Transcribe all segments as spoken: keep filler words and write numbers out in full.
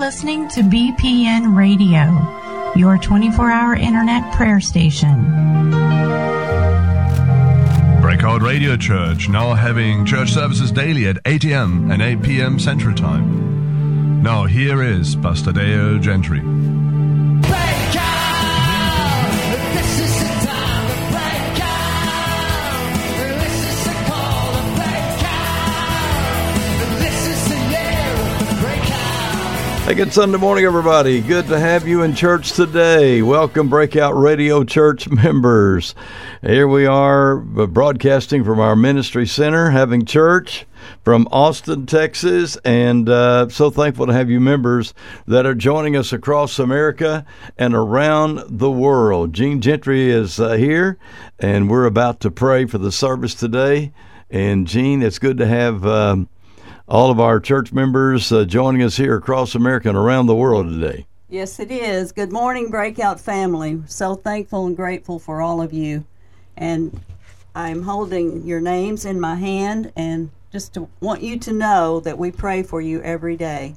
listening to B P N Radio, your twenty-four hour internet prayer station. Breakout Radio Church, now having church services daily at eight a.m. and eight p.m. Central Time. Now here is Pastor Dale Gentry. Hey, good Sunday morning, everybody. Good to have you in church today. Welcome, Breakout Radio Church members. Here we are broadcasting from our ministry center, having church from Austin, Texas, and uh, so thankful to have you members that are joining us across America and around the world. Gene Gentry is uh, here, and we're about to pray for the service today. And Gene, it's good to have Um, all of our church members uh, joining us here across America and around the world today. Yes, it is. Good morning, Breakout family. So thankful and grateful for all of you. And I'm holding your names in my hand and just to want you to know that we pray for you every day.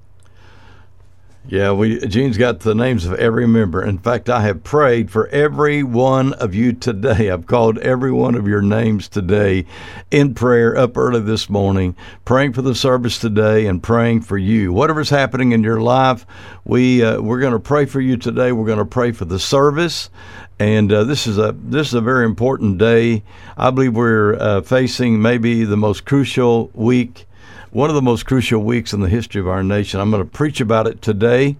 Yeah, we Gene's got the names of every member. In fact, I have prayed for every one of you today. I've called every one of your names today in prayer up early this morning, praying for the service today and praying for you. Whatever's happening in your life, we uh, we're going to pray for you today. We're going to pray for the service. And uh, this is a this is a very important day. I believe we're uh, facing maybe the most crucial week, one of the most crucial weeks in the history of our nation. I'm going to preach about it today,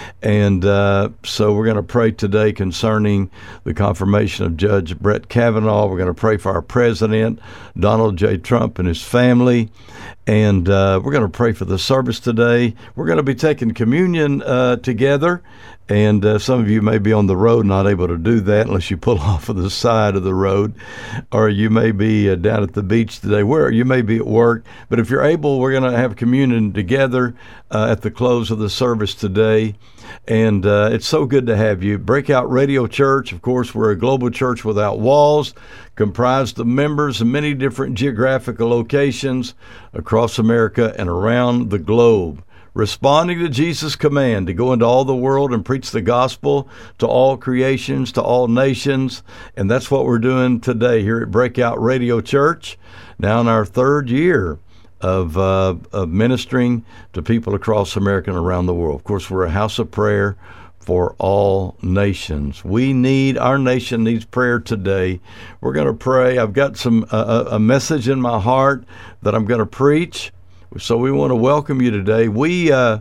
and uh, so we're going to pray today concerning the confirmation of Judge Brett Kavanaugh. We're going to pray for our president, Donald J. Trump, and his family, and uh, we're going to pray for the service today. We're going to be taking communion uh, together, and uh, some of you may be on the road, not able to do that unless you pull off of the side of the road, or you may be uh, down at the beach today, where you may be at work. But if you're able, we're going to have communion together uh, at the close of the service today. And uh, it's so good to have you. Breakout Radio Church, of course, we're a global church without walls, comprised of members in many different geographical locations across America and around the globe, responding to Jesus' command to go into all the world and preach the gospel to all creations, to all nations. And that's what we're doing today here at Breakout Radio Church, now in our third year of, uh, of ministering to people across America and around the world. Of course, we're a house of prayer for all nations. We need, our nation needs prayer today. We're going to pray. I've got some uh, a message in my heart that I'm going to preach. So we want to welcome you today. We, uh,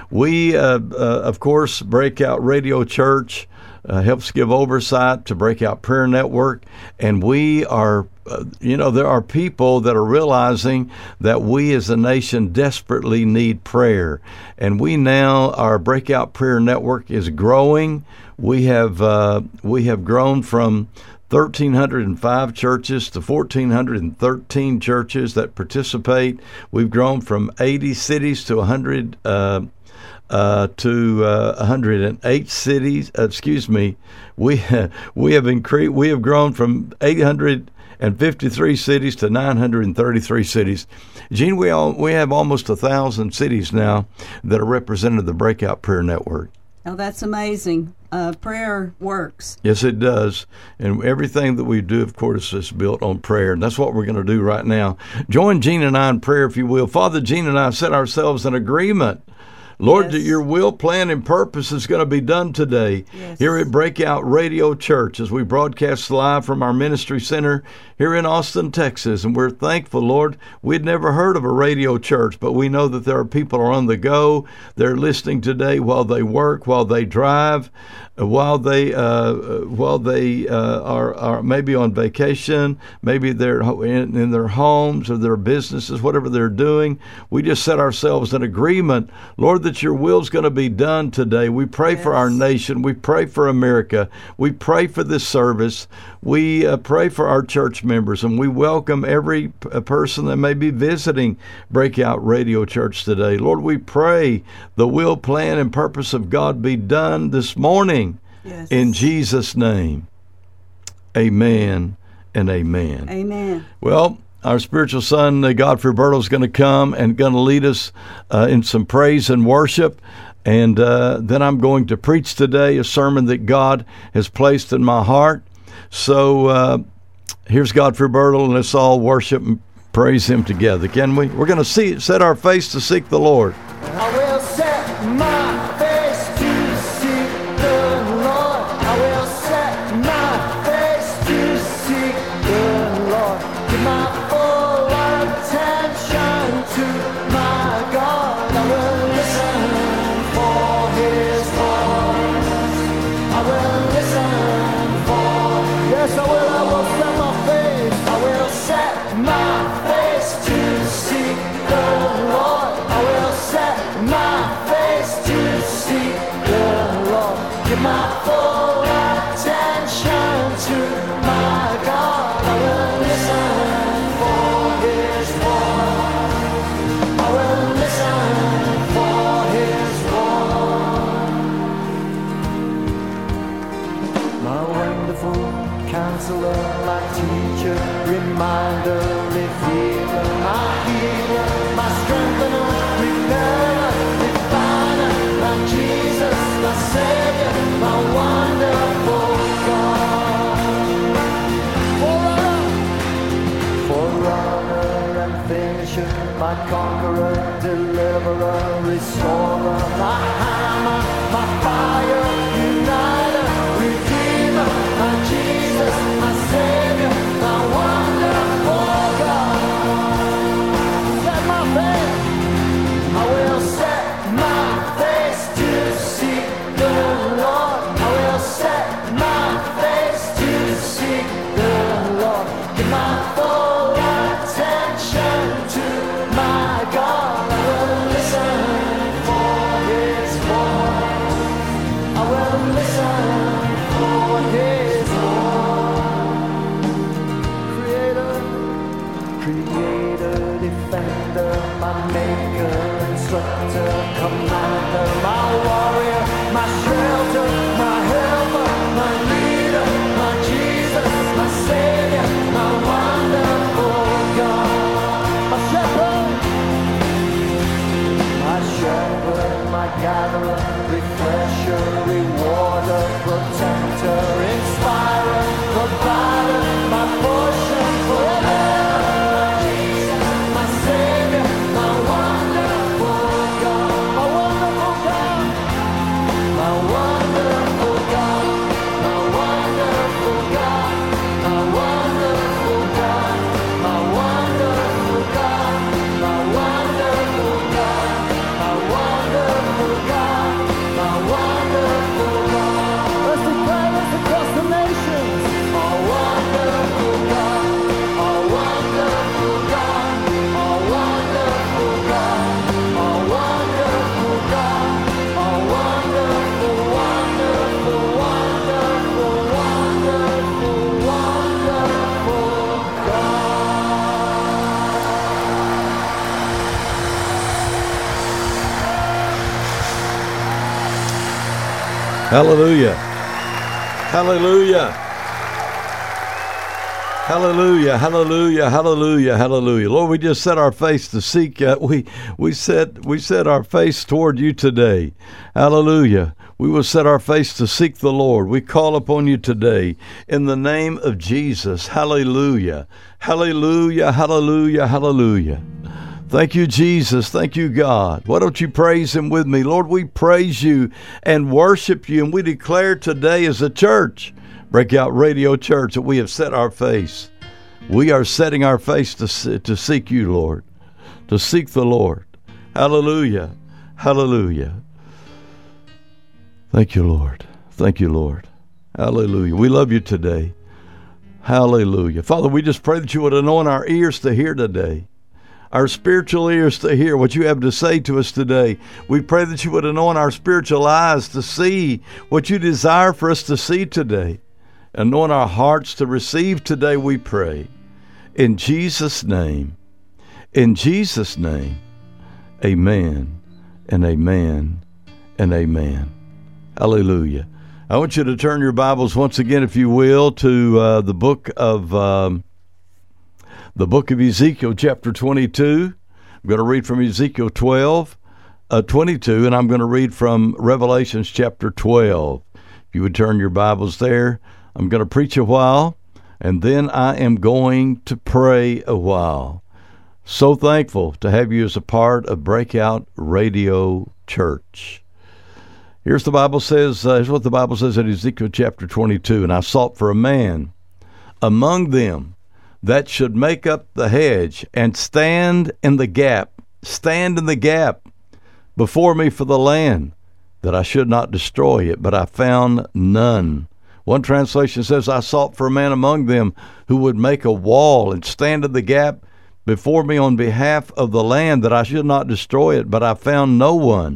we uh, uh, of course, Breakout Radio Church uh, helps give oversight to Breakout Prayer Network, and we are, uh, you know, there are people that are realizing that we as a nation desperately need prayer, and we now, our Breakout Prayer Network is growing. We have uh, we have grown from one thousand three hundred five churches to one thousand four hundred thirteen churches that participate. We've grown from eighty cities to one hundred uh, uh, to uh, one hundred eight cities. Uh, excuse me. We we have increased. We have grown from eight hundred fifty-three cities to nine hundred thirty-three cities. Gene, we all, we have almost a thousand cities now that are represented in the Breakout Prayer Network. Oh, that's amazing. Uh, prayer works. Yes, it does. And everything that we do, of course, is built on prayer. And that's what we're going to do right now. Join Gene and I in prayer, if you will. Father, Gene and I set ourselves in agreement, Lord, yes, that your will, plan, and purpose is going to be done today, yes, here at Breakout Radio Church as we broadcast live from our ministry center here in Austin, Texas. And we're thankful, Lord. We'd never heard of a radio church, but we know that there are people who are on the go. They're listening today while they work, while they drive, while they uh, while they uh, are, are maybe on vacation, maybe they're in, in their homes or their businesses, whatever they're doing. We just set ourselves in agreement, Lord, that your will's going to be done today. We pray yes. for our nation. We pray for America. We pray for this service. We uh, pray for our church members, and we welcome every p- person that may be visiting Breakout Radio Church today. Lord, we pray the will, plan, and purpose of God be done this morning. Yes. In Jesus' name. Amen and amen. Amen. Well, our spiritual son, uh, Godfrey Bertle, is going to come and going to lead us uh, in some praise and worship. And uh, then I'm going to preach today a sermon that God has placed in my heart. So uh, here's Godfrey Birtle, and let's all worship and praise Him together, can we? We're going to see set our face to seek the Lord. I will set my face to seek the Lord. I will set my face to seek the Lord. Give my full attention to my God. I will listen for His voice. I will listen for, yes I will, I will set my face. I will set my face to seek the Lord. I will set my face to seek the Lord. Give my full attention to my God. I will listen for His voice. I will listen for His voice. My wonderful counselor, my teacher, reminder, revealer, my healer, my strengthener, repairer, refiner, my Jesus, my Savior, my wonderful God. Forerunner, forerunner and finisher, my conqueror, deliverer, restorer, my hammer, my fire, uniter, redeemer, my Jesus, my Savior, my wonderful God. Set my face, I will set my face to seek the Lord. I will set my face to seek the Lord. Give my full attention to my God. I will listen for His voice. I will listen for His voice. Creator, Creator, Defender, my Maker, Instructor, Commander, my Warrior, my Shelter, my Helper, my Leader, my Jesus, my Savior, my wonderful God. My Shepherd, my Shepherd, my Gatherer, Refresher, Rewarder, Protector, Inspirer, Provider, my portion forever. My Jesus, my Savior, my wonderful God. My wonderful God. My wonderful God. My wonderful God. My wonderful God. My wonderful God. My wonderful God. My wonderful God. My wonderful God. Let's declare this across the nations. Our wonderful God. Our wonderful God. Our wonderful God. Our wonderful God. Our wonderful, wonderful, wonderful, wonderful, wonderful Hallelujah. Hallelujah. Hallelujah, hallelujah, hallelujah, hallelujah. Lord, we just set our face to seek. Uh, we we set we set our face toward you today. Hallelujah. We will set our face to seek the Lord. We call upon you today in the name of Jesus. Hallelujah. Hallelujah, hallelujah, hallelujah. Thank you, Jesus. Thank you, God. Why don't you praise Him with me? Lord, we praise you and worship you, and we declare today as a church, Breakout Radio Church, that we have set our face. We are setting our face to, to seek you, Lord, to seek the Lord. Hallelujah. Hallelujah. Thank you, Lord. Thank you, Lord. Hallelujah. We love you today. Hallelujah. Father, we just pray that you would anoint our ears to hear today, our spiritual ears to hear what you have to say to us today. We pray that you would anoint our spiritual eyes to see what you desire for us to see today. Anoint our hearts to receive today, we pray. In Jesus' name. In Jesus' name. Amen and amen and amen. Hallelujah. I want you to turn your Bibles once again, if you will, to uh, the book of um, the book of Ezekiel, chapter twenty-two. I'm going to read from Ezekiel twelve, uh, twenty-two, and I'm going to read from Revelations chapter twelve. If you would turn your Bibles there, I'm going to preach a while, and then I am going to pray a while. So thankful to have you as a part of Breakout Radio Church. Here's the Bible says, uh, here's what the Bible says in Ezekiel chapter twenty-two. And I sought for a man among them that should make up the hedge and stand in the gap, stand in the gap before me for the land, that I should not destroy it, but I found none. One translation says, I sought for a man among them who would make a wall and stand in the gap before me on behalf of the land, that I should not destroy it, but I found no one.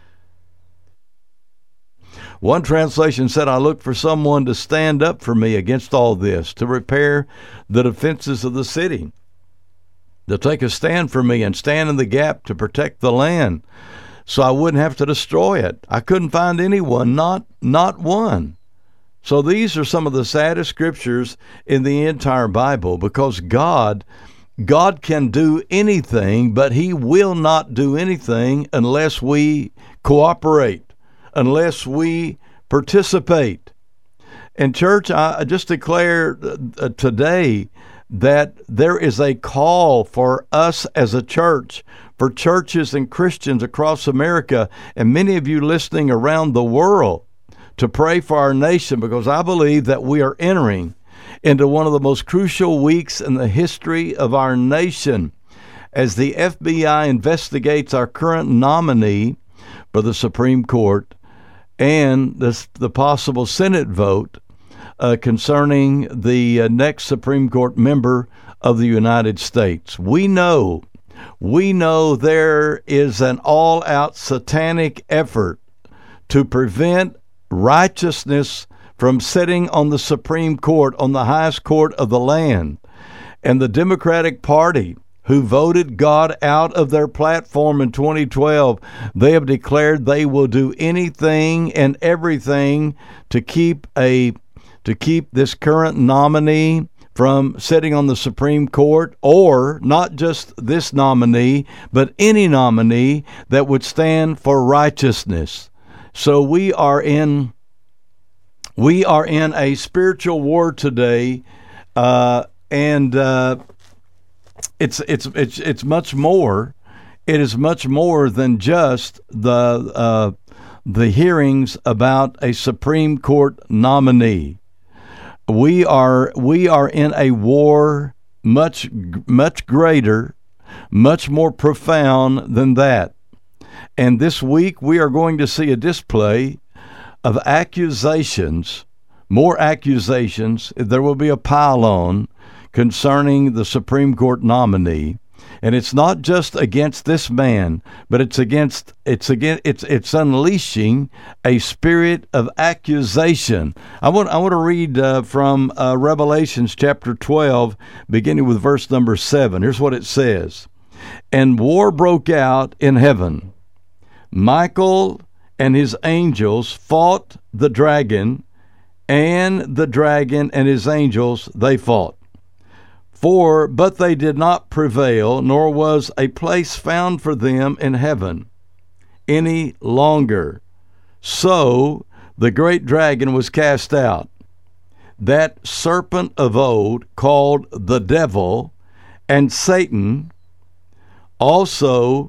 One translation said, I looked for someone to stand up for me against all this, to repair the defenses of the city, to take a stand for me and stand in the gap to protect the land so I wouldn't have to destroy it. I couldn't find anyone, not not one. So these are some of the saddest scriptures in the entire Bible, because God, God can do anything, but he will not do anything unless we cooperate, unless we participate. And church, I just declare uh, today that there is a call for us as a church, for churches and Christians across America, and many of you listening around the world, to pray for our nation, because I believe that we are entering into one of the most crucial weeks in the history of our nation, as the F B I investigates our current nominee for the Supreme Court and this, the possible Senate vote uh, concerning the uh, next Supreme Court member of the United States. We know, we know there is an all-out satanic effort to prevent righteousness from sitting on the Supreme Court, on the highest court of the land. And the Democratic Party, who voted God out of their platform in twenty twelve, they have declared they will do anything and everything to keep a to keep this current nominee from sitting on the Supreme Court, or not just this nominee, but any nominee that would stand for righteousness. So we are in we are in a spiritual war today, uh, and uh, It's it's it's it's much more. It is much more than just the uh, the hearings about a Supreme Court nominee. We are we are in a war much much greater, much more profound than that. And this week we are going to see a display of accusations, more accusations. There will be a pile-on concerning the Supreme Court nominee, and it's not just against this man, but it's against it's again it's it's unleashing a spirit of accusation. I want I want to read uh, from uh, Revelations chapter twelve, beginning with verse number seven. Here's what it says: "And war broke out in heaven. Michael and his angels fought the dragon, and the dragon and his angels they fought. For, but they did not prevail, nor was a place found for them in heaven any longer. So the great dragon was cast out, that serpent of old, called the devil and Satan, also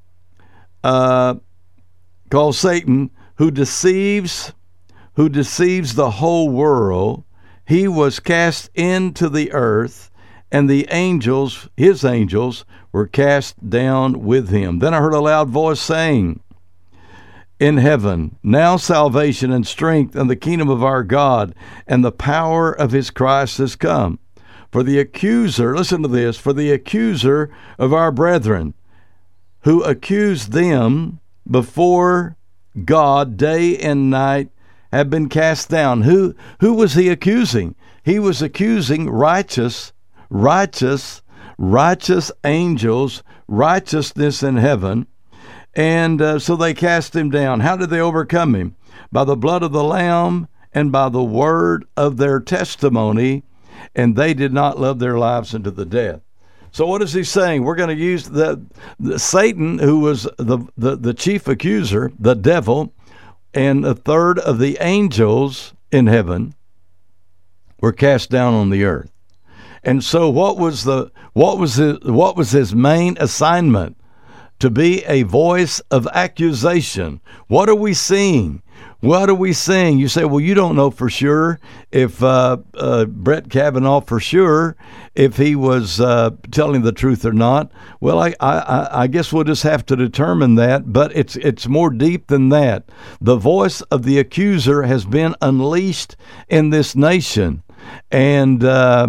uh, called Satan, who deceives, who deceives the whole world. He was cast into the earth, and the angels, his angels, were cast down with him. Then I heard a loud voice saying in heaven, Now salvation and strength and the kingdom of our God and the power of his Christ has come. For the accuser," listen to this, "for the accuser of our brethren, who accused them before God day and night, have been cast down." Who, who was he accusing? He was accusing righteous righteous, righteous angels, righteousness in heaven. And uh, so they cast him down. How did they overcome him? By the blood of the Lamb and by the word of their testimony, and they did not love their lives unto the death. So what is he saying? We're going to use the, the Satan, who was the, the, the chief accuser, the devil, and a third of the angels in heaven were cast down on the earth. And so what was the what was his, what was his main assignment? To be a voice of accusation. What are we seeing? What are we seeing? You say, well, you don't know for sure if uh, uh, Brett Kavanaugh for sure, if he was uh, telling the truth or not. Well, I, I, I guess we'll just have to determine that, but it's it's more deep than that. The voice of the accuser has been unleashed in this nation, and uh,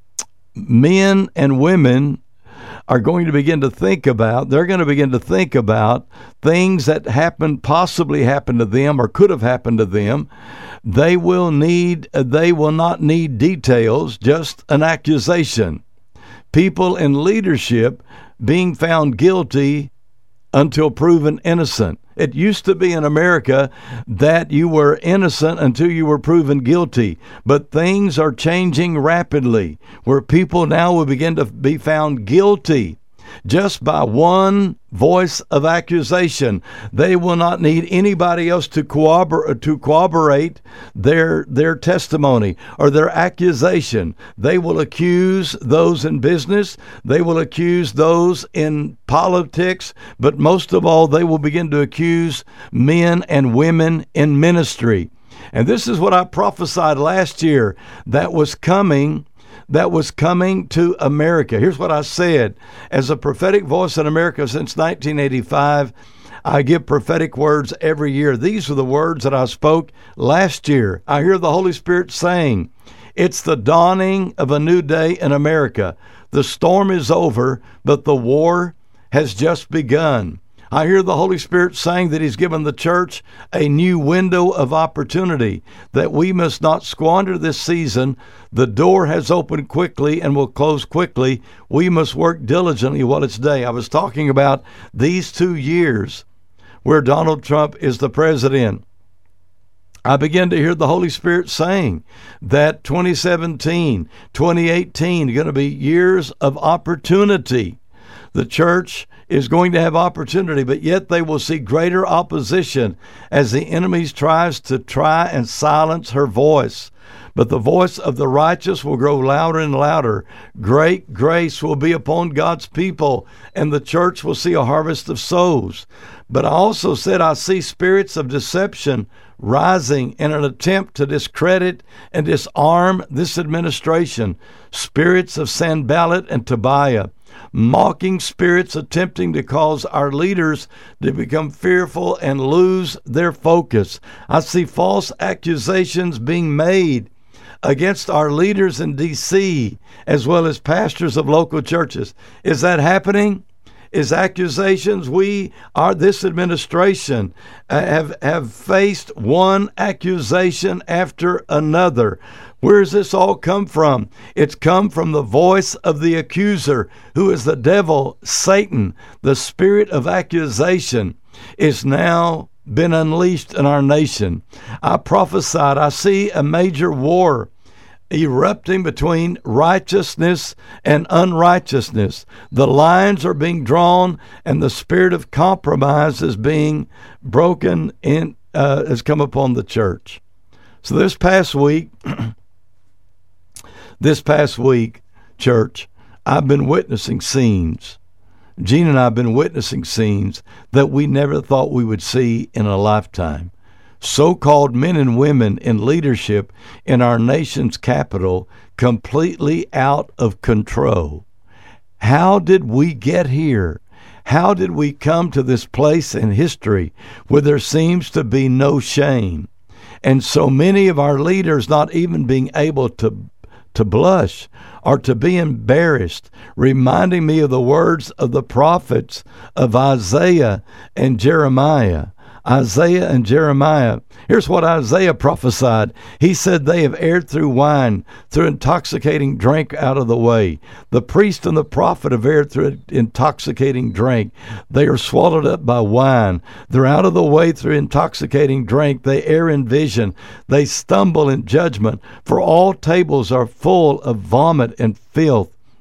men and women are going to begin to think about, they're going to begin to think about things that happened, possibly happened to them or could have happened to them. They will need, they will not need details, just an accusation. People in leadership being found guilty until proven innocent. It used to be in America that you were innocent until you were proven guilty. But things are changing rapidly, where people now will begin to be found guilty just by one voice of accusation. They will not need anybody else to corroborate, to corroborate their their testimony or their accusation. They will accuse those in business. They will accuse those in politics. But most of all, they will begin to accuse men and women in ministry. And this is what I prophesied last year that was coming that was coming to America. Here's what I said. As a prophetic voice in America since nineteen eighty-five, I give prophetic words every year. These are the words that I spoke last year. I hear the Holy Spirit saying, it's the dawning of a new day in America. The storm is over, but the war has just begun. I hear the Holy Spirit saying that He's given the church a new window of opportunity, that we must not squander this season. The door has opened quickly and will close quickly. We must work diligently while it's day. I was talking about these two years where Donald Trump is the president. I began to hear the Holy Spirit saying that twenty seventeen, twenty eighteen are going to be years of opportunity. The church is going to have opportunity, but yet they will see greater opposition as the enemy tries to try and silence her voice. But the voice of the righteous will grow louder and louder. Great grace will be upon God's people, and the church will see a harvest of souls. But I also said I see spirits of deception rising in an attempt to discredit and disarm this administration. Spirits of Sanballat and Tobiah. Mocking spirits attempting to cause our leaders to become fearful and lose their focus. I see false accusations being made against our leaders in D C as well as pastors of local churches. Is that happening? Is accusations? We are, this administration uh, have have faced one accusation after another. Where does this all come from? It's come from the voice of the accuser, who is the devil, Satan. The spirit of accusation is now been unleashed in our nation. I prophesied, I see a major war erupting between righteousness and unrighteousness. The lines are being drawn, and the spirit of compromise is being broken in, uh, has come upon the church. So this past week, this past week, church, I've been witnessing scenes. Gene and I have been witnessing scenes that we never thought we would see in a lifetime. So-called men and women in leadership in our nation's capital completely out of control. How did we get here? How did we come to this place in history where there seems to be no shame? And so many of our leaders not even being able to to blush or to be embarrassed, reminding me of the words of the prophets of Isaiah and Jeremiah. Isaiah and Jeremiah. Here's what Isaiah prophesied. He said, they have erred through wine, through intoxicating drink out of the way. The priest and the prophet have erred through intoxicating drink. They are swallowed up by wine. They're out of the way through intoxicating drink. They err in vision. They stumble in judgment. For all tables are full of vomit and filth.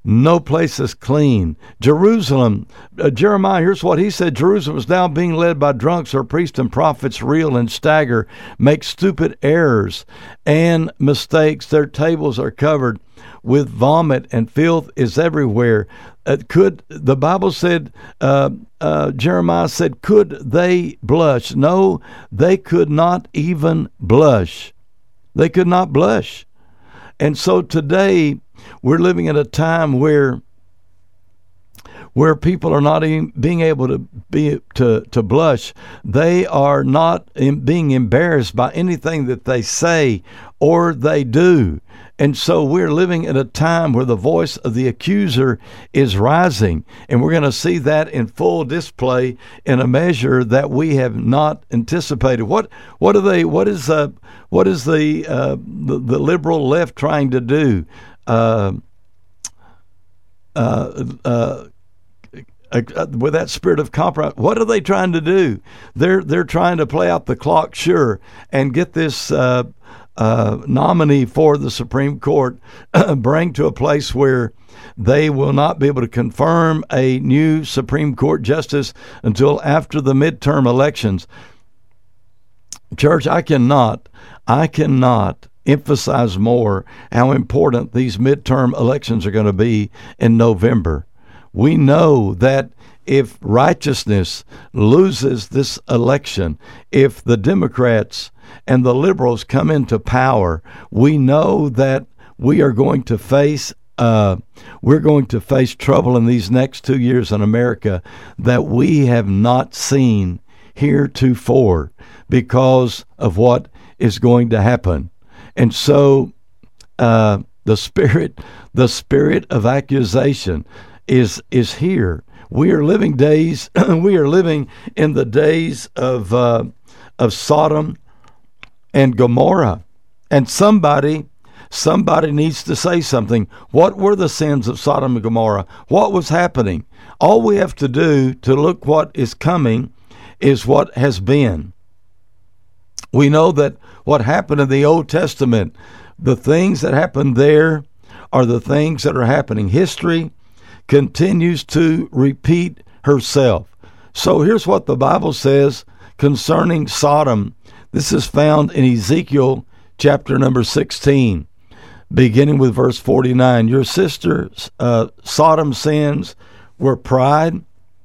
No place is clean. Jerusalem, uh, Jeremiah, here's what he said. Jerusalem is now being led by drunks or priests and prophets, reel and stagger, make stupid errors and mistakes. Their tables are covered with vomit, and filth is everywhere. Uh, could the Bible said, uh, uh, Jeremiah said, could they blush? No, they could not even blush. They could not blush. And so today we're living at a time where where people are not even being able to be to, to blush. They are not in, being embarrassed by anything that they say or they do. And so we're living at a time where the voice of the accuser is rising, and we're going to see that in full display in a measure that we have not anticipated. What what are they? What is uh, what is the, uh, the the liberal left trying to do? Uh, uh, uh, Uh, with that spirit of compromise, what are they trying to do? They're they're trying to play out the clock, sure, and get this uh, uh, nominee for the Supreme Court bring to a place where they will not be able to confirm a new Supreme Court justice until after the midterm elections. Church, I cannot, I cannot emphasize more how important these midterm elections are going to be in November. We know that if righteousness loses this election, if the Democrats and the liberals come into power, we know that we are going to face uh, we're going to face trouble in these next two years in America that we have not seen heretofore because of what is going to happen. And so uh, the spirit, the spirit of accusation is is here. We are living days. we are living in the days of uh, of Sodom and Gomorrah, and somebody somebody needs to say something. What were the sins of Sodom and Gomorrah? What was happening? All we have to do to look what is coming is what has been. We know that what happened in the Old Testament, the things that happened there are the things that are happening. History continues to repeat herself. So here's what the Bible says concerning Sodom. This is found in Ezekiel chapter number sixteen, beginning with verse forty-nine. Your sister uh, Sodom's sins were pride,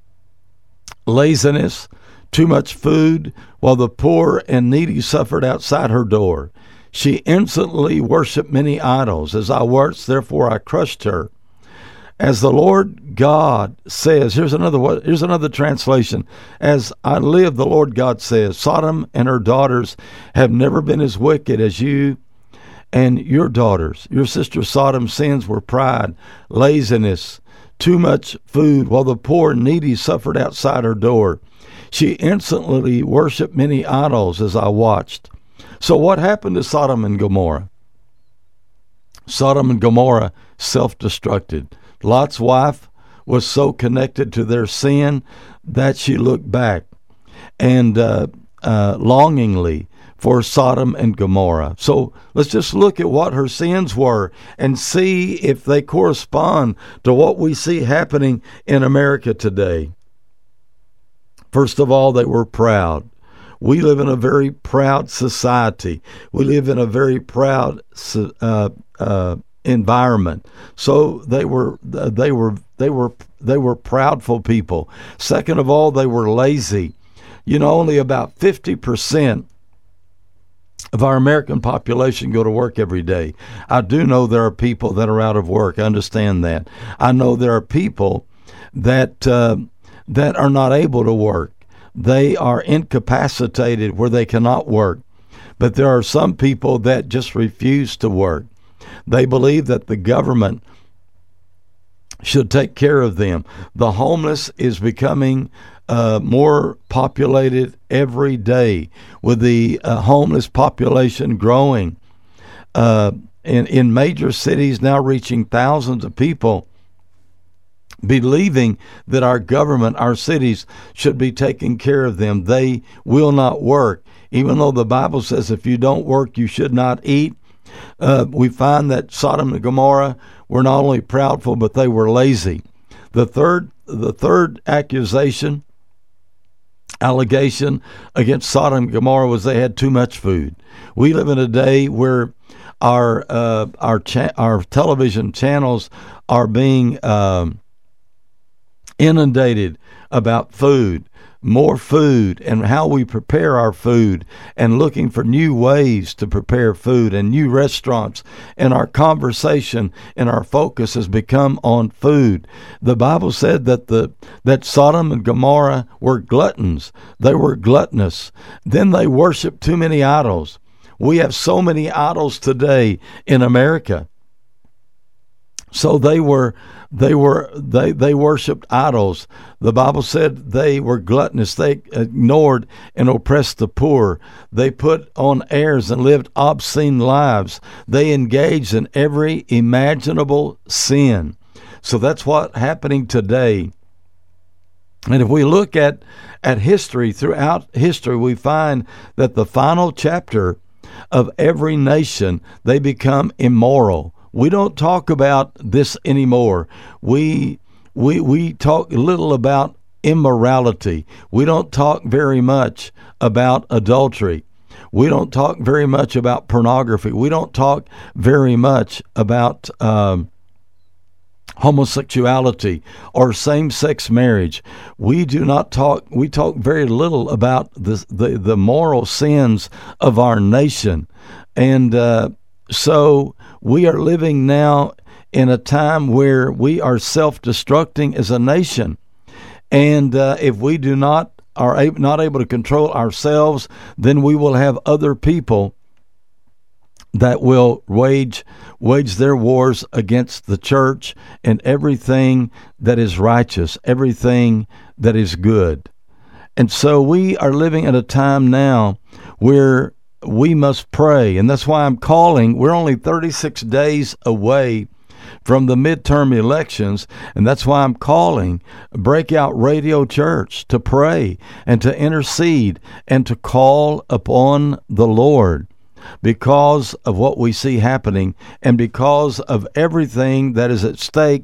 laziness, too much food, while the poor and needy suffered outside her door. She instantly worshipped many idols. As I watched, therefore I crushed her. As the Lord God says, here's another here's another translation. As I live, the Lord God says, Sodom and her daughters have never been as wicked as you and your daughters. Your sister Sodom's sins were pride, laziness, too much food, while the poor and needy suffered outside her door. She instantly worshipped many idols as I watched. So what happened to Sodom and Gomorrah? Sodom and Gomorrah self-destructed. Lot's wife was so connected to their sin that she looked back and uh, uh, longingly for Sodom and Gomorrah. So let's just look at what her sins were and see if they correspond to what we see happening in America today. First of all, they were proud. We live in a very proud society. We live in a very proud uh, uh environment. So they were they were they were they were proudful people. Second of all, they were lazy. You know, only about fifty percent of our American population go to work every day. I do know there are people that are out of work. I understand that. I know there are people that uh, that are not able to work. They are incapacitated where they cannot work. But there are some people that just refuse to work. They believe that the government should take care of them. The homeless is becoming uh, more populated every day, with the uh, homeless population growing uh, in, in major cities, now reaching thousands of people, believing that our government, our cities, should be taking care of them. They will not work. Even though the Bible says if you don't work, you should not eat. Uh, we find that Sodom and Gomorrah were not only proudful, but they were lazy. The third, the third accusation, allegation against Sodom and Gomorrah was they had too much food. We live in a day where our uh, our cha- our television channels are being um, inundated about food, more food, and how we prepare our food, and looking for new ways to prepare food and new restaurants. And our conversation and our focus has become on food. The Bible said that the that Sodom and Gomorrah were gluttons. They were gluttonous. Then they worshiped too many idols. We have so many idols today in America. So they were, they were, they they worshipped idols. The Bible said they were gluttonous. They ignored and oppressed the poor. They put on airs and lived obscene lives. They engaged in every imaginable sin. So that's what's happening today. And if we look at at history, throughout history, we find that the final chapter of every nation, they become immoral. We don't talk about this anymore. We we we talk little about immorality. We don't talk very much about adultery. We don't talk very much about pornography. We don't talk very much about um, homosexuality or same-sex marriage. We do not talk. We talk very little about the the, the moral sins of our nation, and uh, so we are living now in a time where we are self-destructing as a nation, and uh, if we do not are able, not able to control ourselves, then we will have other people that will wage wage their wars against the church and everything that is righteous, everything that is good. And so we are living at a time now where we must pray, and that's why I'm calling. We're only thirty-six days away from the midterm elections, and that's why I'm calling Breakout Radio Church to pray and to intercede and to call upon the Lord, because of what we see happening and because of everything that is at stake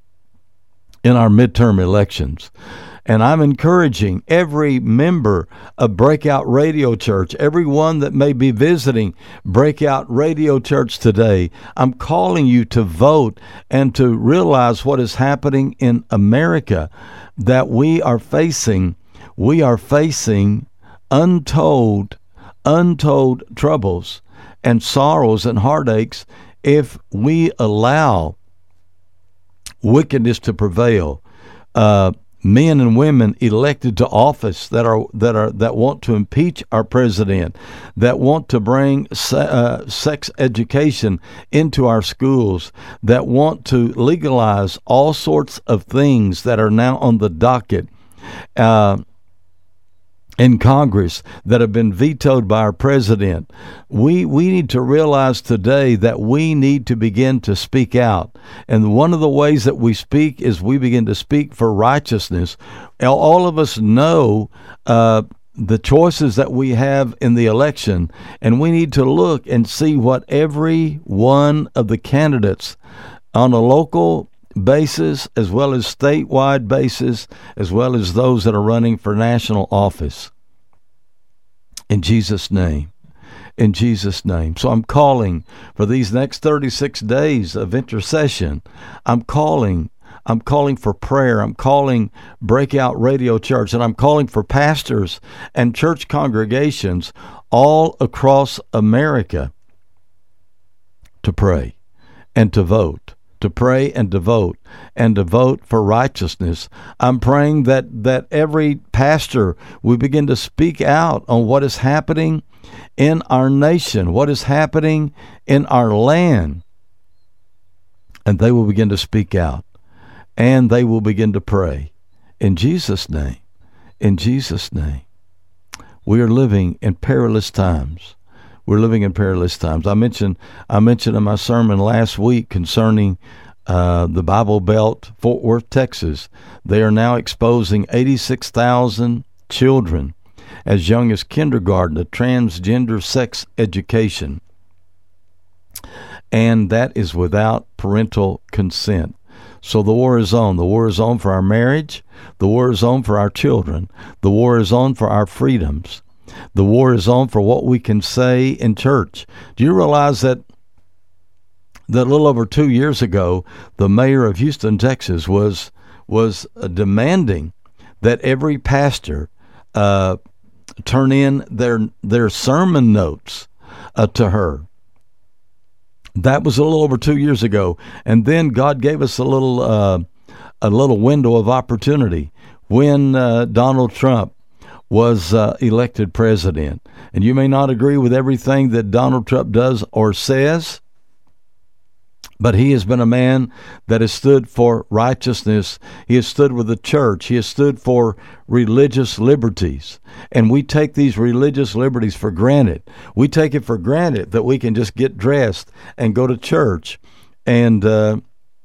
in our midterm elections. And I'm encouraging every member of Breakout Radio Church, everyone that may be visiting Breakout Radio Church today, I'm calling you to vote and to realize what is happening in America, that we are facing, we are facing untold untold troubles and sorrows and heartaches if we allow wickedness to prevail. Uh, men and women elected to office that are that are that want to impeach our president, that want to bring se- uh, sex education into our schools, that want to legalize all sorts of things that are now on the docket Uh, in Congress that have been vetoed by our president. We we need to realize today that we need to begin to speak out. And one of the ways that we speak is we begin to speak for righteousness. All of us know uh, the choices that we have in the election, and we need to look and see what every one of the candidates on a local basis, as well as statewide basis, as well as those that are running for national office. In Jesus' name. In Jesus' name. So I'm calling for these next thirty-six days of intercession. I'm calling. I'm calling for prayer. I'm calling Breakout Radio Church, and I'm calling for pastors and church congregations all across America to pray and to vote. To pray and to vote, and to vote for righteousness. I'm praying that, that every pastor will begin to speak out on what is happening in our nation, what is happening in our land. And they will begin to speak out, and they will begin to pray. In Jesus' name, in Jesus' name. We are living in perilous times. We're living in perilous times. I mentioned I mentioned in my sermon last week concerning uh, the Bible Belt, Fort Worth, Texas. They are now exposing eighty-six thousand children as young as kindergarten to transgender sex education. and that is without parental consent. So the war is on. The war is on for our marriage. The war is on for our children. The war is on for our freedoms. The war is on for what we can say in church. Do you realize that that a little over two years ago, the mayor of Houston, Texas, was was uh, demanding that every pastor uh, turn in their their sermon notes uh, to her. That was a little over two years ago, and then God gave us a little uh, a little window of opportunity when uh, Donald Trump was uh, elected president. And you may not agree with everything that Donald Trump does or says, but he has been a man that has stood for righteousness. He has stood with the church. He has stood for religious liberties. And we take these religious liberties for granted. We take it for granted that we can just get dressed and go to church and uh,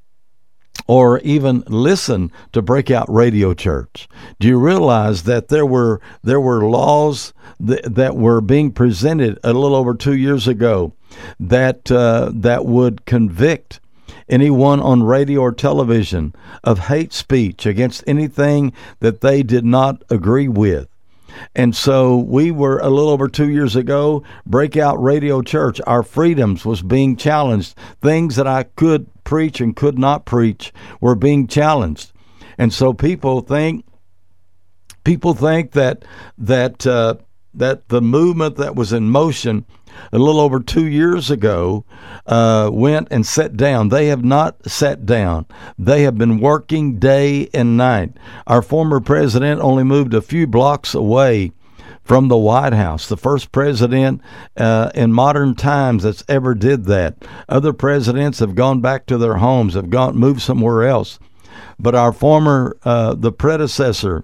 or even listen to Breakout Radio Church. Do you realize that there were there were laws th- that were being presented a little over two years ago that uh, that would convict anyone on radio or television of hate speech against anything that they did not agree with? And so we were a little over two years ago, Breakout Radio Church, our freedoms was being challenged. Things that I could preach and could not preach were being challenged. And so people think people think that that uh, that the movement that was in motion a little over two years ago uh, went and sat down. They have not sat down. They have been working day and night. Our former president only moved a few blocks away from the White House, the first president uh, in modern times that's ever did that. Other presidents have gone back to their homes, have gone moved somewhere else. But our former, uh, the predecessor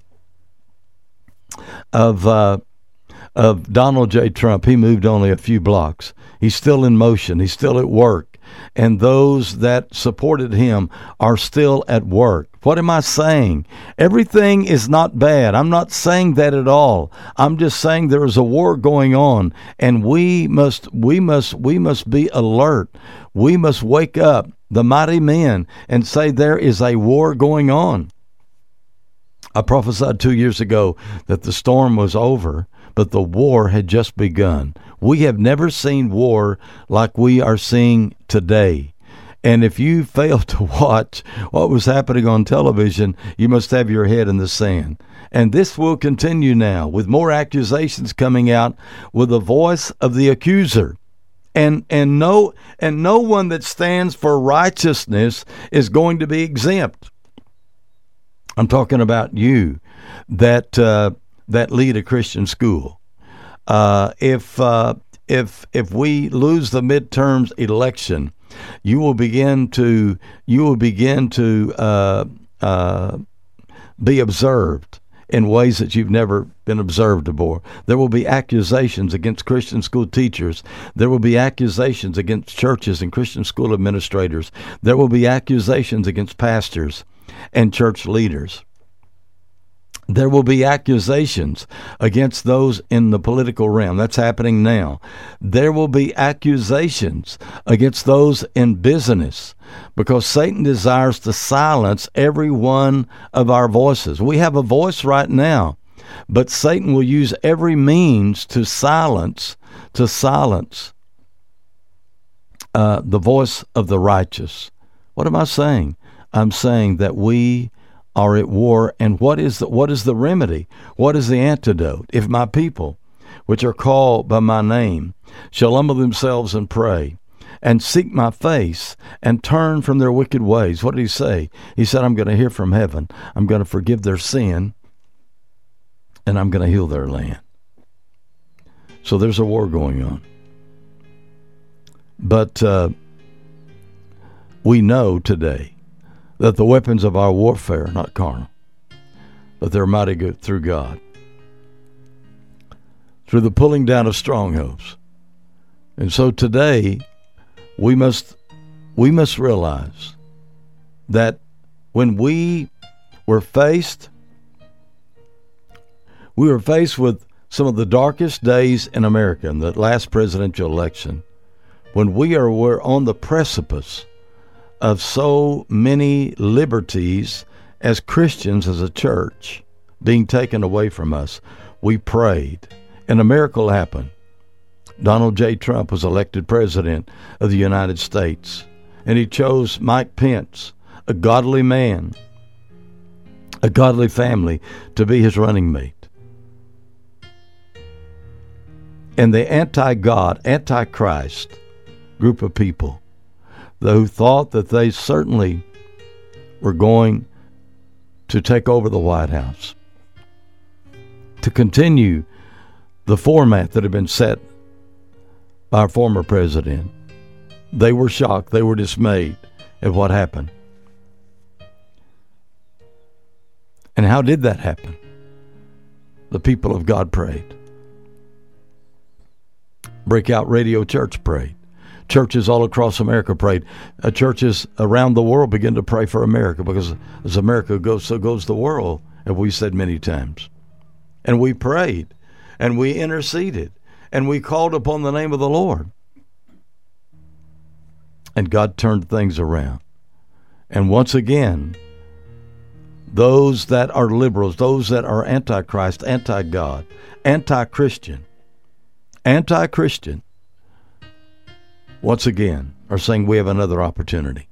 of uh, of Donald J. Trump, he moved only a few blocks. He's still in motion. He's still at work. And those that supported him are still at work. What am I saying? Everything is not bad. I'm not saying that at all. I'm just saying there is a war going on, and we must we must we must be alert. We must wake up, the mighty men, and say there is a war going on. I prophesied two years ago that the storm was over, but the war had just begun. We have never seen war like we are seeing today. And if you fail to watch what was happening on television, you must have your head in the sand. And this will continue now with more accusations coming out with the voice of the accuser. And and no and no one that stands for righteousness is going to be exempt. I'm talking about you that uh, that lead a Christian school. Uh, if uh, if if we lose the midterms election, you will begin to you will begin to uh, uh, be observed in ways that you've never been observed before. There will be accusations against Christian school teachers. There will be accusations against churches and Christian school administrators. There will be accusations against pastors and church leaders. There will be accusations against those in the political realm. That's happening now. There will be accusations against those in business because Satan desires to silence every one of our voices. We have a voice right now, but Satan will use every means to silence, to silence uh, the voice of the righteous. What am I saying? I'm saying that we are at war, and what is the, what is the remedy? What is the antidote? If my people, which are called by my name, shall humble themselves and pray, and seek my face, and turn from their wicked ways. What did he say? He said, I'm going to hear from heaven. I'm going to forgive their sin, and I'm going to heal their land. So there's a war going on. But uh, we know today that the weapons of our warfare are not carnal, but they're mighty good through God, through the pulling down of strongholds. And so today, we must we must realize that when we were faced, we were faced with some of the darkest days in America in the last presidential election. when we are we're on the precipice of so many liberties as Christians, as a church, being taken away from us. We prayed, and a miracle happened. Donald J. Trump was elected president of the United States, and he chose Mike Pence, a godly man, a godly family, to be his running mate. And the anti-God, anti-Christ group of people, who thought that they certainly were going to take over the White House, to continue the format that had been set by our former president. They were shocked. They were dismayed at what happened. And how did that happen? The people of God prayed. Breakout Radio Church prayed. Churches all across America prayed. Uh, churches around the world began to pray for America, because as America goes, so goes the world, as we said many times. And we prayed, and we interceded, and we called upon the name of the Lord. And God turned things around. And once again, those that are liberals, those that are anti-Christ, anti-God, anti-Christian, anti-Christian, once again, are saying we have another opportunity.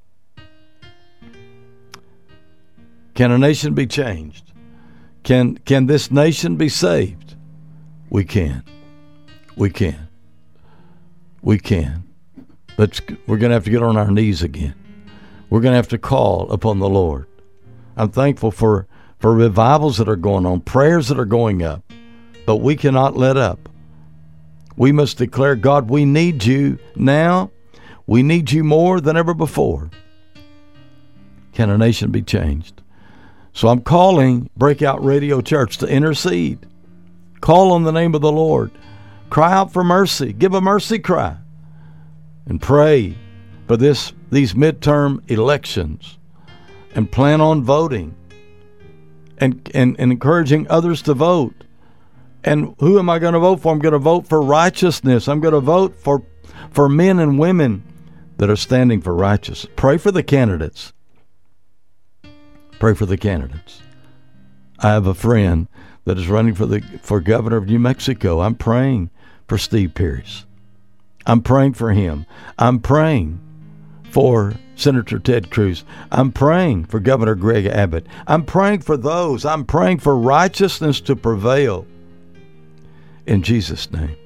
Can a nation be changed? Can can this nation be saved? We can. We can. We can. But we're going to have to get on our knees again. We're going to have to call upon the Lord. I'm thankful for, for revivals that are going on, prayers that are going up, but we cannot let up. We must declare, God, we need you now. We need you more than ever before. Can a nation be changed? So I'm calling Breakout Radio Church to intercede. Call on the name of the Lord. Cry out for mercy. Give a mercy cry. And pray for this these midterm elections. And plan on voting. And, and, and encouraging others to vote. And who am I going to vote for? I'm going to vote for righteousness. I'm going to vote for, for men and women that are standing for righteousness. Pray for the candidates. Pray for the candidates. I have a friend that is running for the for governor of New Mexico. I'm praying for Steve Pearce. I'm praying for him. I'm praying for Senator Ted Cruz. I'm praying for Governor Greg Abbott. I'm praying for those. I'm praying for righteousness to prevail. In Jesus' name.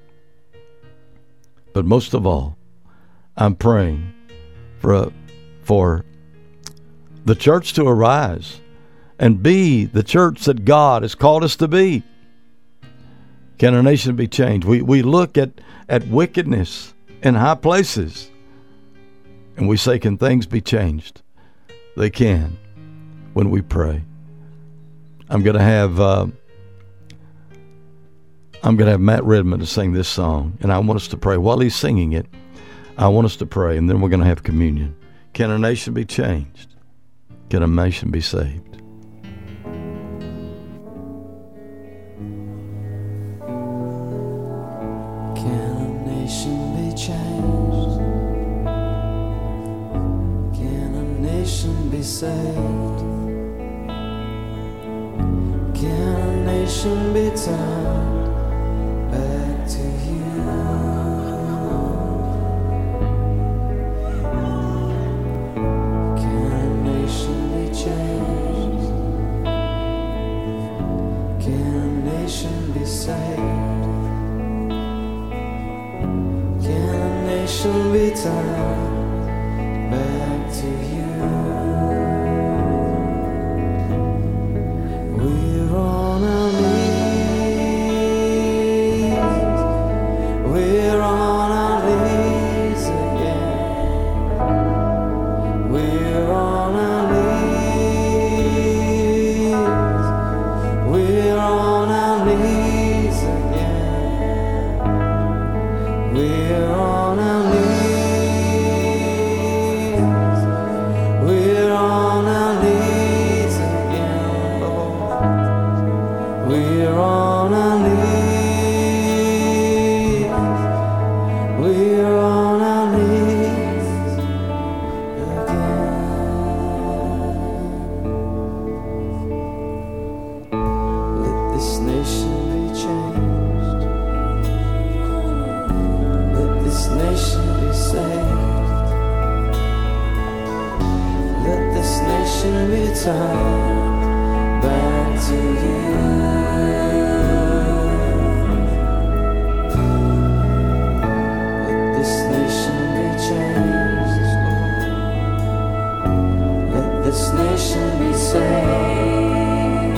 But most of all, I'm praying for a, for the church to arise and be the church that God has called us to be. Can a nation be changed? We we look at, at wickedness in high places and we say, can things be changed? They can when we pray. I'm going to have... Uh, I'm going to have Matt Redmond to sing this song, and I want us to pray. While he's singing it, I want us to pray, and then we're going to have communion. Can a nation be changed? Can a nation be saved? Can a nation be changed? Can a nation be saved? Can a nation be turned back to you? Can a nation be changed? Can a nation be saved? Can a nation be turned back to you? We're on our knees. We're on our knees again. We're on our knees. We're on our knees again. We're on our knees. We're on our knees again. We're on our knees. nation be turned back to you. Let this nation be changed, Lord. Let this nation be saved.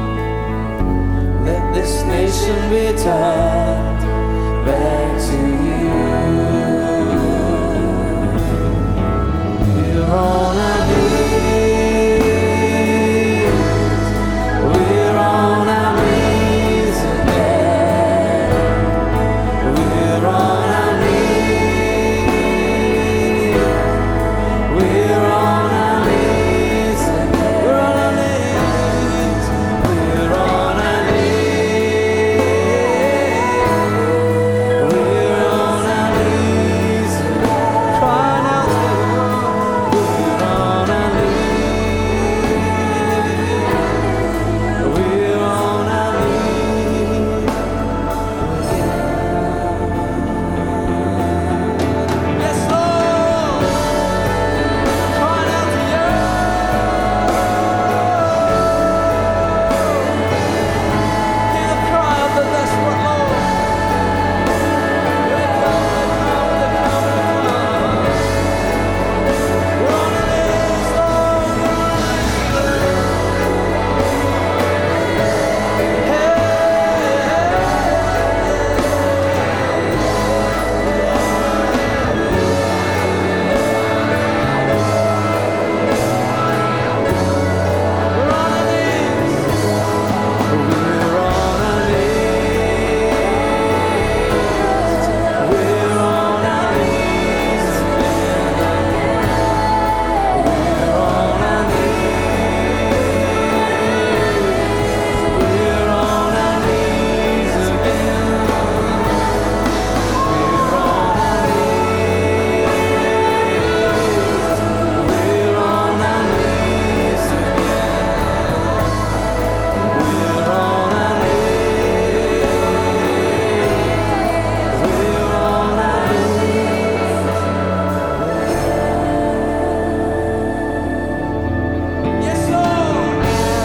Let this nation be turned back to you. We're on our knees. We're on our knees again. We're on our knees. We're on our knees again. We're on our knees. We're on our knees. We're on our knees again. Crying out to the Lord. We're on our knees. We're on our knees. Yes, Lord. Crying out to you. Hear the cry of the desperate, Lord. They come, they come, they come, they come. We're on our knees, Lord. We're on our knees. We're on our knees. We're on our knees. We're on our knees. We're on our knees again. We're on our knees. We're on our knees again. We're on our knees. We're on our knees. Yes, Lord.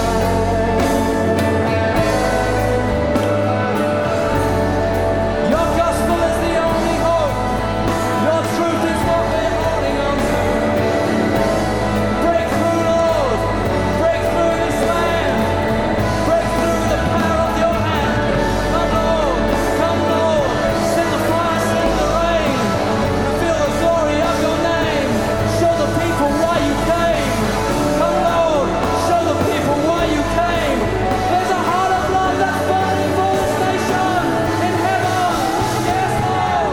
Your gospel is the only hope. Your truth is what we're holding on to. Break through, Lord. Break through this land. Break through the power of your hand. Come, Lord. Come, Lord. Send the fire, send the rain. Reveal the glory of your name. Show the people why you came. Come, Lord. Show the people why you came. There's a heart of love that's burning for this nation in heaven. Yes, Lord.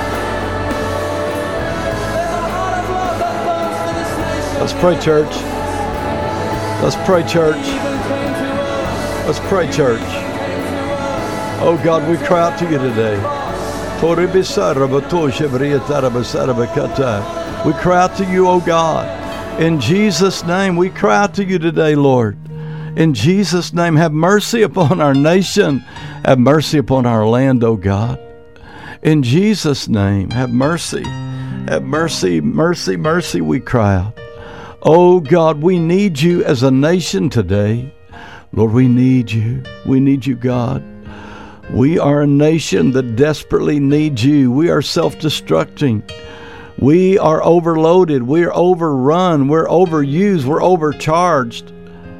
There's a heart of love that burns for this nation. Let's pray, church. Let's pray, church. Even came to us. Let's pray, church. Oh God, we cry out to you today. We cry out to you, oh God. In Jesus' name, we cry out to you today, Lord. In Jesus' name, have mercy upon our nation. Have mercy upon our land, oh God. In Jesus' name, have mercy. Have mercy, mercy, mercy, we cry out. Oh God, we need you as a nation today. Lord, we need you. We need you, God. We are a nation that desperately needs you. We are self-destructing. We are overloaded. We are overrun. We're overused. We're overcharged.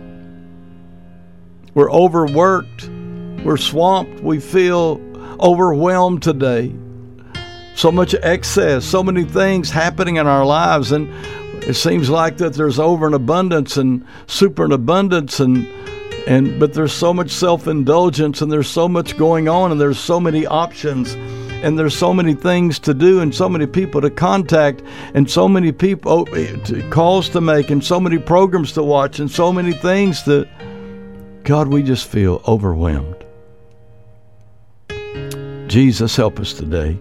We're overworked. We're swamped. We feel overwhelmed today. So much excess, so many things happening in our lives, and it seems like that there's over an abundance and super an abundance, and and but there's so much self-indulgence, and there's so much going on, and there's so many options, and there's so many things to do, and so many people to contact, and so many people calls to make, and so many programs to watch, and so many things that, God, we just feel overwhelmed. Jesus, help us today.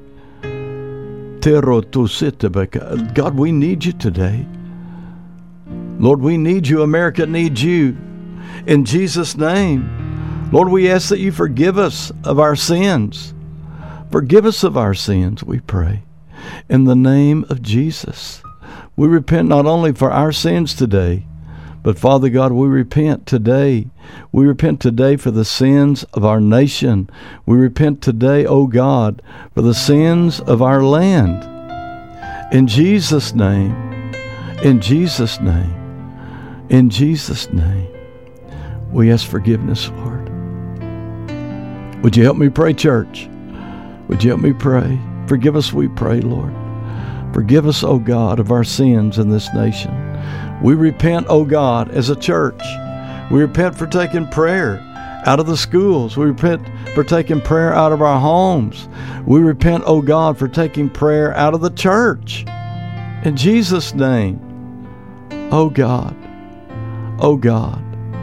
God, we need you today. Lord, we need you. America needs you. In Jesus' name, Lord, we ask that you forgive us of our sins. Forgive us of our sins, we pray. In the name of Jesus, we repent not only for our sins today, But Father God, we repent today. We repent today for the sins of our nation. We repent today, O God, for the sins of our land. In Jesus' name, in Jesus' name, in Jesus' name, we ask forgiveness, Lord. Would you help me pray, church? Would you help me pray? Forgive us, we pray, Lord. Forgive us, O God, of our sins in this nation. We repent, O God, as a church. We repent for taking prayer out of the schools. We repent for taking prayer out of our homes. We repent, O God, for taking prayer out of the church. In Jesus' name, O God, O God.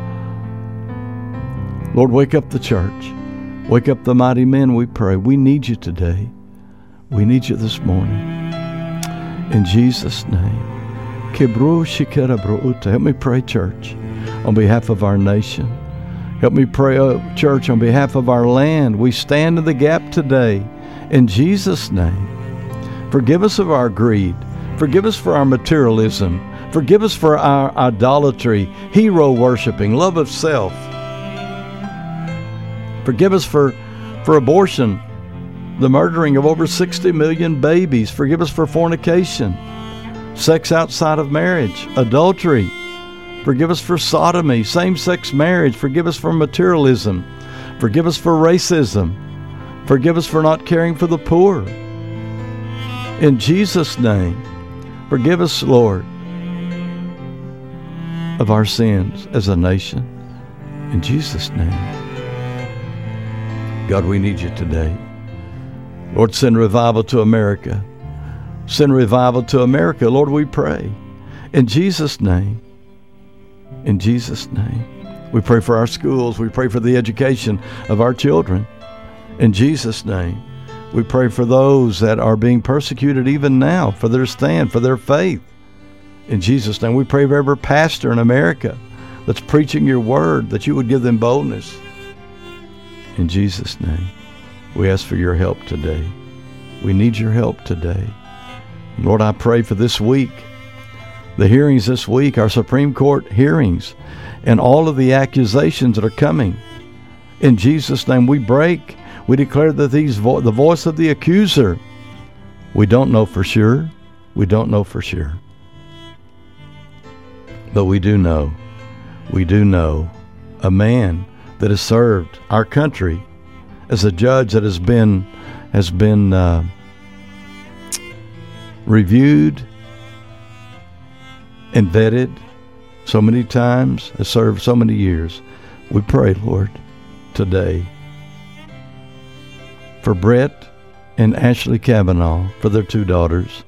Lord, wake up the church. Wake up the mighty men, we pray. We need you today. We need you this morning. In Jesus' name. Help me pray, church, on behalf of our nation. Help me pray, uh, church, on behalf of our land. We stand in the gap today. In Jesus' name. Forgive us of our greed. Forgive us for our materialism. Forgive us for our idolatry, hero worshiping, love of self. Forgive us for, for abortion, the murdering of over sixty million babies. Forgive us for fornication, sex outside of marriage, adultery. Forgive us for sodomy, same-sex marriage. Forgive us for materialism. Forgive us for racism. Forgive us for not caring for the poor. In Jesus' name, forgive us, Lord, of our sins as a nation. In Jesus' name. God, we need you today. Lord, send revival to America. Send revival to America. Lord, we pray. In Jesus' name. In Jesus' name. We pray for our schools. We pray for the education of our children. In Jesus' name. We pray for those that are being persecuted even now for their stand, for their faith. In Jesus' name. We pray for every pastor in America that's preaching your word, that you would give them boldness. In Jesus' name, we ask for your help today. We need your help today. Lord, I pray for this week, the hearings this week, our Supreme Court hearings, and all of the accusations that are coming. In Jesus' name, we break. We declare that these vo- the voice of the accuser, we don't know for sure. We don't know for sure. But we do know. We do know a man that has served our country as a judge that has been has been uh, reviewed and vetted so many times, has served so many years. We pray, Lord, today for Brett and Ashley Kavanaugh, for their two daughters,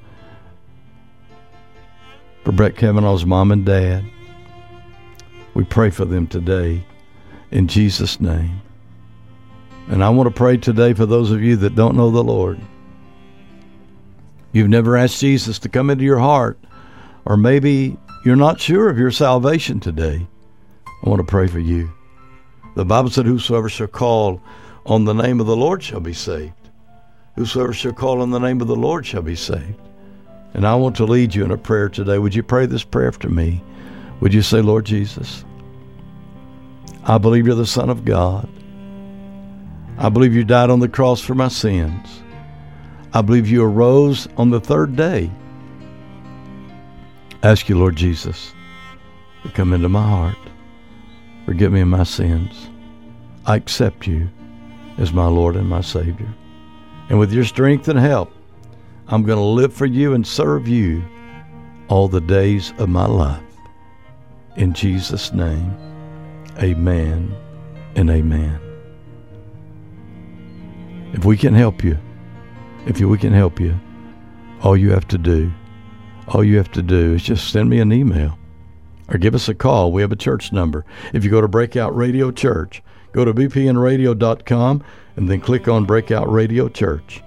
for Brett Kavanaugh's mom and dad. We pray for them today. In Jesus' name. And I want to pray today for those of you that don't know the Lord. You've never asked Jesus to come into your heart, or maybe you're not sure of your salvation today. I want to pray for you. The Bible said, whosoever shall call on the name of the Lord shall be saved. Whosoever shall call on the name of the Lord shall be saved. And I want to lead you in a prayer today. Would you pray this prayer after me? Would you say, Lord Jesus, I believe you're the Son of God. I believe you died on the cross for my sins. I believe you arose on the third day. I ask you, Lord Jesus, to come into my heart. Forgive me of my sins. I accept you as my Lord and my Savior. And with your strength and help, I'm going to live for you and serve you all the days of my life. In Jesus' name. Amen and amen. If we can help you, if we can help you, all you have to do, all you have to do is just send me an email or give us a call. We have a church number. If you go to Breakout Radio Church, go to b p n radio dot com and then click on Breakout Radio Church.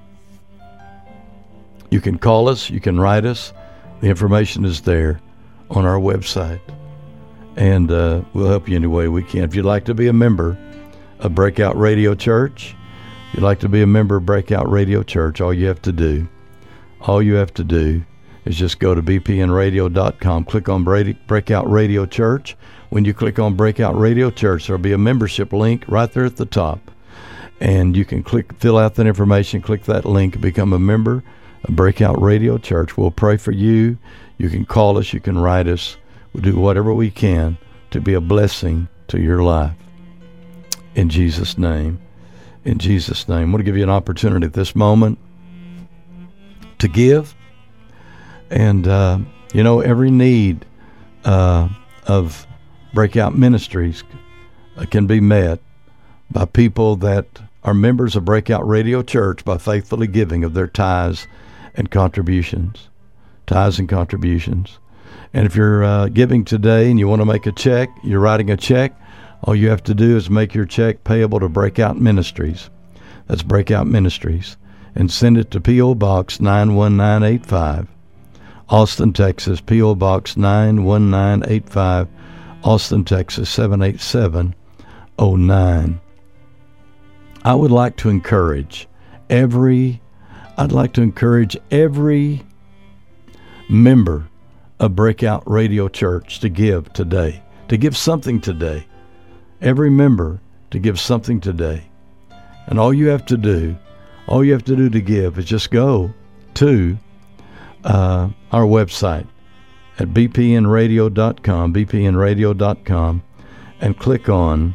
You can call us, you can write us. The information is there on our website. And uh, we'll help you any way we can. If you'd like to be a member of Breakout Radio Church, if you'd like to be a member of Breakout Radio Church, all you have to do, all you have to do is just go to b p n radio dot com, click on Breakout Radio Church. When you click on Breakout Radio Church, there'll be a membership link right there at the top. And you can click, fill out that information, click that link, and become a member of Breakout Radio Church. We'll pray for you. You can call us, you can write us. We'll do whatever we can to be a blessing to your life. In Jesus' name. In Jesus' name. I want to give you an opportunity at this moment to give. And, uh, you know, every need uh, of Breakout Ministries can be met by people that are members of Breakout Radio Church by faithfully giving of their tithes and contributions. Tithes and contributions. And if you're uh, giving today and you want to make a check, you're writing a check, all you have to do is make your check payable to Breakout Ministries. That's Breakout Ministries. And send it to P O. Box nine one nine eight five. Austin, Texas, P O. Box nine one nine eight five, Austin, Texas, seven eight seven oh nine. I would like to encourage every, I'd like to encourage every member of Breakout Radio Church to give today, to give something today. Every member to give something today. And all you have to do, all you have to do to give is just go to Uh, our website at b p n radio dot com, b p n radio dot com, and click on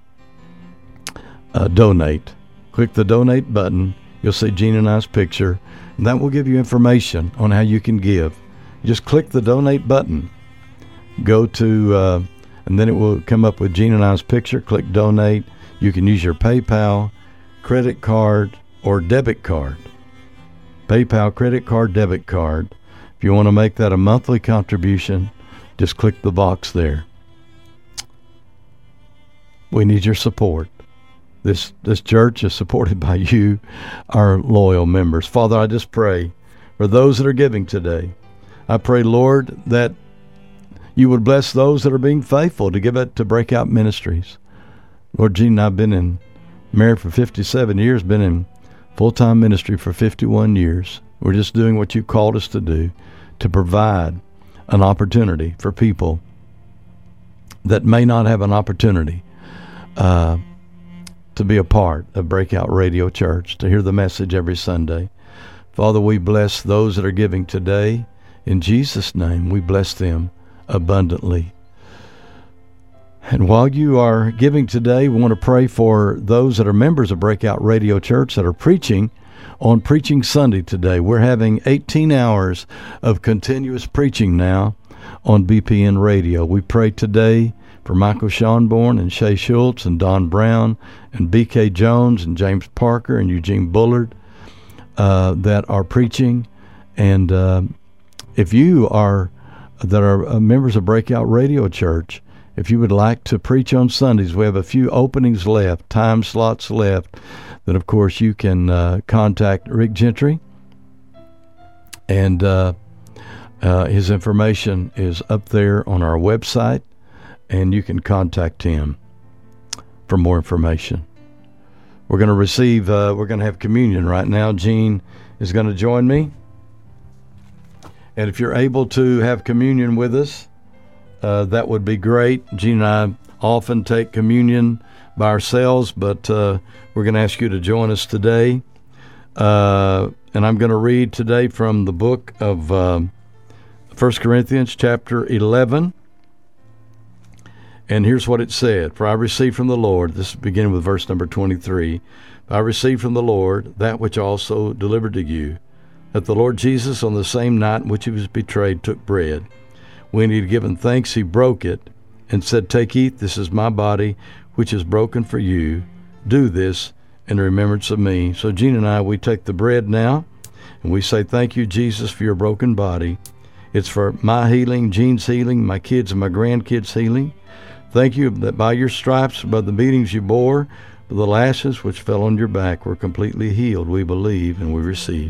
uh, Donate. Click the Donate button. You'll see Gene and I's picture, and that will give you information on how you can give. Just click the Donate button. Go to, uh, and then it will come up with Gene and I's picture. Click Donate. You can use your PayPal, credit card, or debit card. PayPal, credit card, debit card. If you want to make that a monthly contribution, just click the box there. We need your support. This this church is supported by you, our loyal members. Father, I just pray for those that are giving today. I pray, Lord, that you would bless those that are being faithful to give it to Breakout Ministries. Lord, Gene and I have been in, married for fifty-seven years, been in full-time ministry for fifty-one years. We're just doing what you called us to do, to provide an opportunity for people that may not have an opportunity uh, to be a part of Breakout Radio Church, to hear the message every Sunday. Father, we bless those that are giving today. In Jesus' name, we bless them abundantly. And while you are giving today, we want to pray for those that are members of Breakout Radio Church that are preaching on Preaching Sunday today. We're having eighteen hours of continuous preaching now on B P N Radio. We pray today for Michael Schonborn and Shay Schultz and Don Brown and B K Jones and James Parker and Eugene Bullard uh, that are preaching. And uh, if you are that are uh, members of Breakout Radio Church, if you would like to preach on Sundays, we have a few openings left, time slots left, then of course you can uh, contact Rick Gentry, and uh, uh, his information is up there on our website, and you can contact him for more information. We're going to receive, uh, we're going to have communion right now. Gene is going to join me, and if you're able to have communion with us, Uh, that would be great. Gene and I often take communion by ourselves, but uh, we're going to ask you to join us today. Uh, and I'm going to read today from the book of uh, First Corinthians chapter eleven. And here's what it said. For I received from the Lord, this is beginning with verse number twenty-three, I received from the Lord that which also delivered to you, that the Lord Jesus on the same night in which he was betrayed took bread. When he had given thanks, he broke it and said, Take, eat, this is my body, which is broken for you. Do this in remembrance of me. So Gene and I, we take the bread now, and we say, Thank you, Jesus, for your broken body. It's for my healing, Gene's healing, my kids' and my grandkids' healing. Thank you that by your stripes, by the beatings you bore, by the lashes which fell on your back, we're completely healed. We believe and we receive.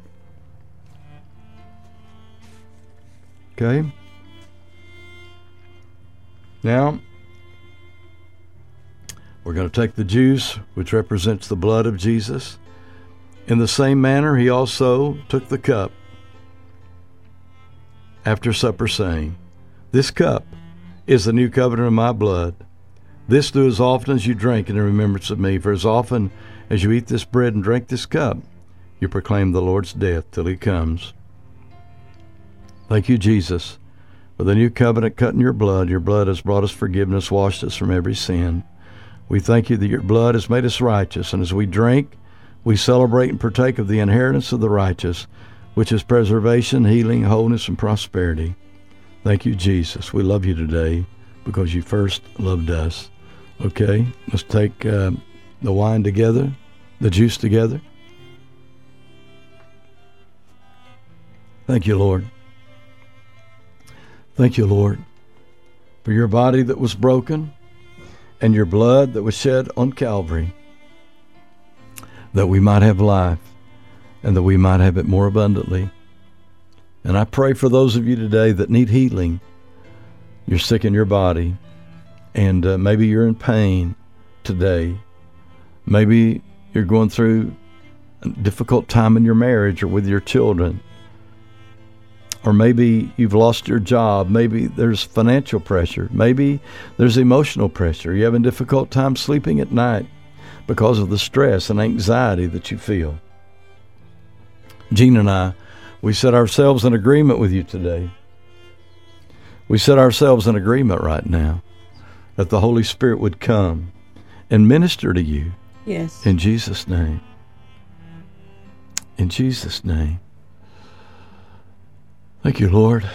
Okay? Now, we're going to take the juice, which represents the blood of Jesus. In the same manner, he also took the cup. after supper, saying, This cup is the new covenant of my blood. This do as often as you drink in remembrance of me. For as often as you eat this bread and drink this cup, you proclaim the Lord's death till he comes. Thank you, Jesus, for the new covenant cut in your blood. Your blood has brought us forgiveness, washed us from every sin. We thank you that your blood has made us righteous, and as we drink, we celebrate and partake of the inheritance of the righteous, which is preservation, healing, wholeness, and prosperity. Thank you, Jesus. We love you today because you first loved us. Okay, let's take uh, the wine together, the juice together. Thank you, Lord. Thank you, Lord, for your body that was broken and your blood that was shed on Calvary, that we might have life and that we might have it more abundantly. And I pray for those of you today that need healing. You're sick in your body, and uh, maybe you're in pain today. Maybe you're going through a difficult time in your marriage or with your children. Or maybe you've lost your job. Maybe there's financial pressure. Maybe there's emotional pressure. You're having a difficult time sleeping at night because of the stress and anxiety that you feel. Jean and I, we set ourselves in agreement with you today. We set ourselves in agreement right now that the Holy Spirit would come and minister to you. Yes. In Jesus' name. In Jesus' name. Thank you, Lord.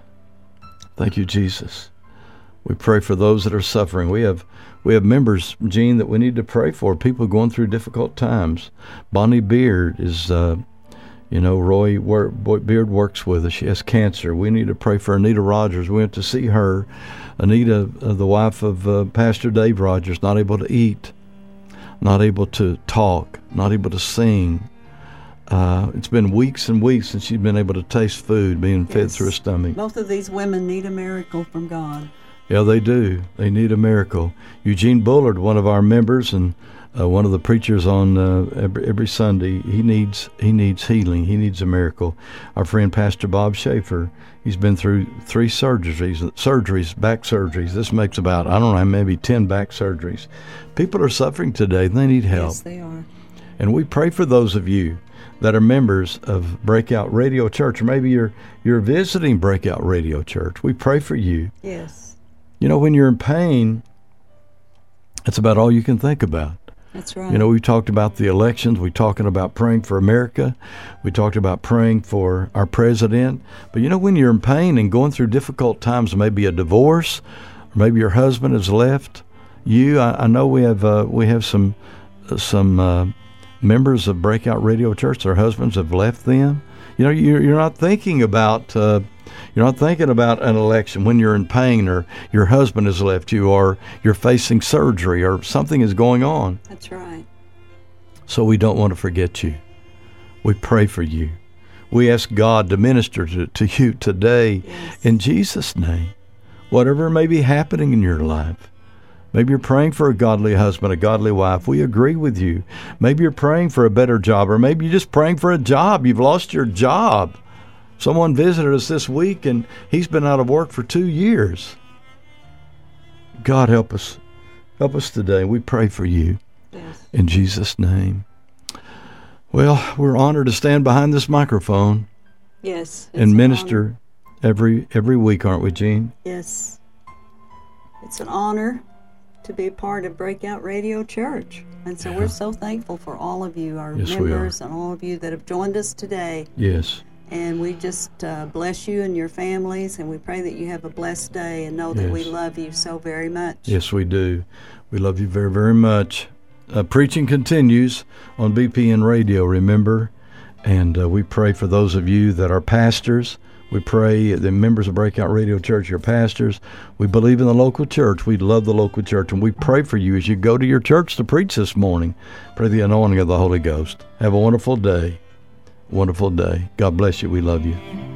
Thank you, Jesus. We pray for those that are suffering. We have we have members, Gene, that we need to pray for, people going through difficult times. Bonnie Beard is, uh, you know, Roy Beard works with us. She has cancer. We need to pray for Anita Rogers. We went to see her. Anita, uh, the wife of uh, Pastor Dave Rogers, not able to eat, not able to talk, not able to sing. Uh, it's been weeks and weeks since she's been able to taste food being fed Yes. through her stomach. Both of these women need a miracle from God. Yeah, they do. They need a miracle. Eugene Bullard, one of our members and uh, one of the preachers on uh, every, every Sunday, he needs he needs healing. He needs a miracle. Our friend Pastor Bob Schaefer, he's been through three surgeries, surgeries, back surgeries. This makes about, I don't know, maybe ten back surgeries. People are suffering today. They need help. Yes, they are. And we pray for those of you that are members of Breakout Radio Church, or maybe you're you're visiting Breakout Radio Church. We pray for you. Yes. You know, when you're in pain, it's about all you can think about. That's right. You know, we talked about the elections. We talking about praying for America. We talked about praying for our president. But you know, when you're in pain and going through difficult times, maybe a divorce, or maybe your husband has left you. I, I know we have uh, we have some some. Uh, members of Breakout Radio Church, their husbands have left them. You know, you're, you're not thinking about uh, you're not thinking about an election when you're in pain, or your husband has left you, or you're facing surgery, or something is going on. That's right. So we don't want to forget you. We pray for you. We ask God to minister to, to you today. Yes. In Jesus' name. Whatever may be happening in your life. Maybe you're praying for a godly husband, a godly wife. We agree with you. Maybe you're praying for a better job, or maybe you're just praying for a job. You've lost your job. Someone visited us this week, and he's been out of work for two years. God, help us. Help us today. We pray for you. Yes. In Jesus' name. Well, we're honored to stand behind this microphone Yes. it's and an minister honor. every every week, aren't we, Gene? Yes. It's an honor to be a part of Breakout Radio Church. And so Yeah. we're so thankful for all of you, our Yes, we are. members, and all of you that have joined us today. Yes. And we just uh, bless you and your families, and we pray that you have a blessed day, and know that we Yes. love you so very much. Yes, we do. We love you very, very much. Uh, preaching continues on B P N Radio, remember? And uh, we pray for those of you that are pastors. We pray the members of Breakout Radio Church, your pastors. We believe in the local church. We love the local church. And we pray for you as you go to your church to preach this morning. Pray the anointing of the Holy Ghost. Have a wonderful day. Wonderful day. God bless you. We love you.